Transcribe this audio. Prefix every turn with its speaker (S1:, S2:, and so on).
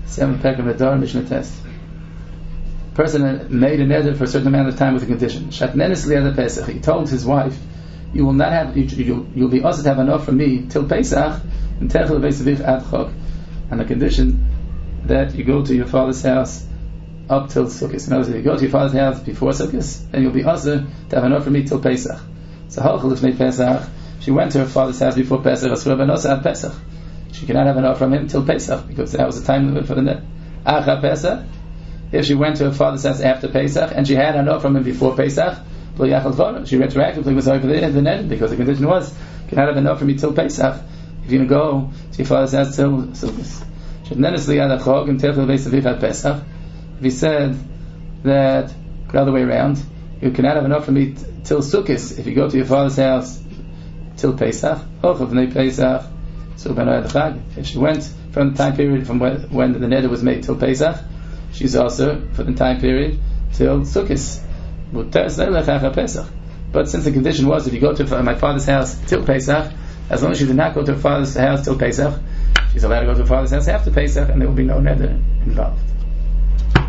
S1: Seven Pekah Medar Mishnah Test. Person made a neder for a certain amount of time with a condition. Shatnenis li'ad Pesach. He told his wife, "You will not have. You'll be asked to have enough from me till Pesach, and techel beisavich ad chok." On the condition that you go to your father's house up till Sukkot. In other words, if you go to your father's house before Sukkot, then you'll be asked to have enough from me till Pesach. So halachah lifnei Pesach. She went to her father's house before Pesach. Asura benosa ad Pesach. She cannot have enough from him till Pesach because that was the time limit for the net. Acha Pesach. If she went to her father's house after Pesach and she had enough from him before Pesach, she retroactively was over the net because the condition was you cannot have enough from me till Pesach. If you're going to go to your father's house till Sukkot. If he said that the other way around, you cannot have enough from me till Sukkot if you go to your father's house till Pesach. If she went from the time period from when the neder was made till Pesach, she's also for the time period till Sukkot. But since the condition was if you go to my father's house till Pesach, as long as she did not go to her father's house till Pesach, she's allowed to go to her father's house after Pesach, and there will be no neder involved.